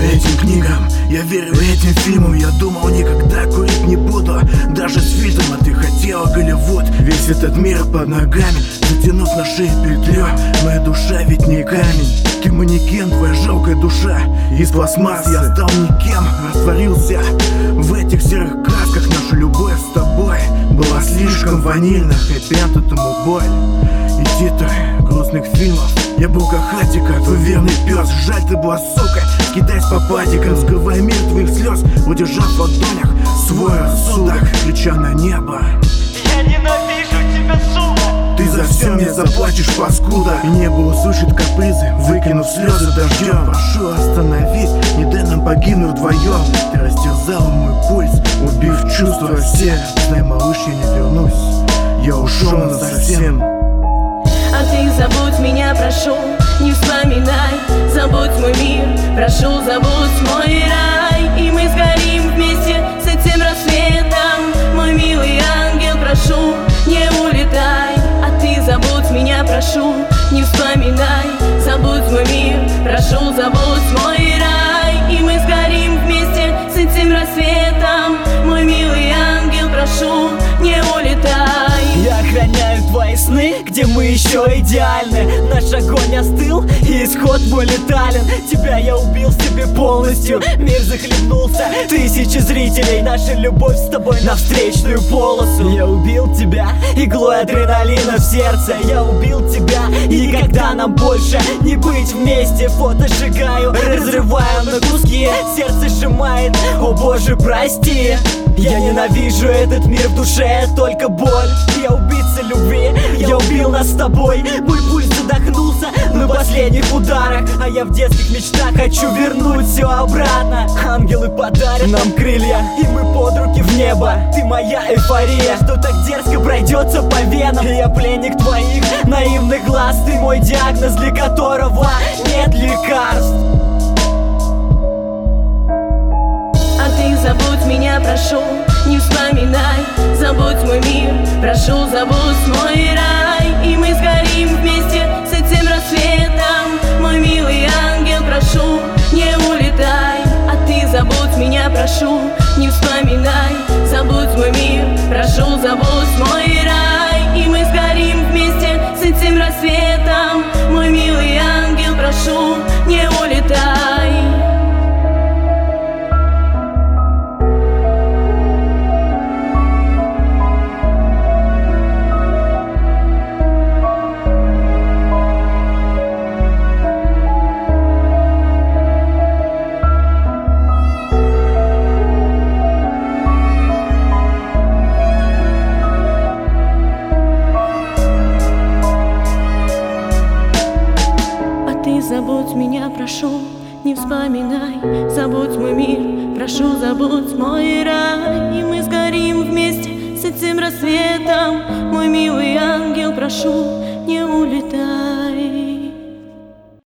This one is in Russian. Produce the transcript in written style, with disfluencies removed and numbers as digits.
этим книгам, я верю этим фильмам. Я думал, никогда курить не буду, даже с фильтром. А ты хотела Голливуд, весь этот мир под ногами, затянув на шее петлю. Моя душа ведь не камень, ты манекен, твоя жалкая душа из пластмассы. Я стал никем, растворился в этих серых красках. Наша любовь с тобой была слишком ванильна. Хэппи-энд этому боль и титры грустных фильмов. Я был как Хатика, твой верный пес. Жаль, ты была сука, кидаясь по патикам, скрывая мир твоих слез, удержав в ладонях свой рассудок, крича на небо: я ненавижу тебя, сука! Ты за все мне заплатишь, паскуда. И небо услышит капризы, выкинув слезы дождем. Прошу, остановись, не дай нам погибнуть вдвоем. Ты растерзала мой пульс, убив чувства все. Знай, малыш, я не вернусь, я ушел насовсем. А ты забудь меня, прошу, не вспоминай. Забудь мой мир, прошу, забудь мой рай. И мы сгорим вместе с этим рассветом. Мой милый ангел, прошу, не улетай. А ты забудь меня, прошу, не вспоминай. Забудь мой мир, прошу, забудь мой рай. И мы сгорим вместе с этим рассветом. Мой милый ангел, прошу, не улетай. Я охраняю твои сны, где мы еще идеальны. Наш огонь остыл, и исход мой летален. Тебя я убил в себе полностью, мир захлебнулся. Тысячи зрителей, наша любовь с тобой на встречную полосу. Я убил тебя иглой адреналина в сердце. Я убил тебя, и никогда нам больше не быть вместе. Фото сжигаю, разрываю на куски, сердце сжимает, о боже, прости. Я ненавижу этот мир, в душе только боль. Я убийца любви, я убил нас с тобой. Мой пульс задохнулся на последних ударах, а я в детских мечтах хочу вернуть все обратно. Ангелы подарят нам крылья, и мы под руки в небо. Ты моя эйфория, что так дерзко пройдется по венам. Я пленник твоих наивных глаз, ты мой диагноз, для которого нет лекарств. А ты забудь меня, прошу, не вспоминай. Забудь мой мир, прошу, забудь мой рай. И мы сгорим вместе с этим рассветом. Мой милый ангел, прошу, не улетай. А ты забудь меня, прошу, не вспоминай. Забудь мой мир, прошу, забудь мой рай. И мы сгорим вместе с этим рассветом. Мой милый ангел, прошу, не улетай. Забудь меня, прошу, не вспоминай. Забудь мой мир, прошу, забудь мой рай. И мы сгорим вместе с этим рассветом. Мой милый ангел, прошу, не улетай.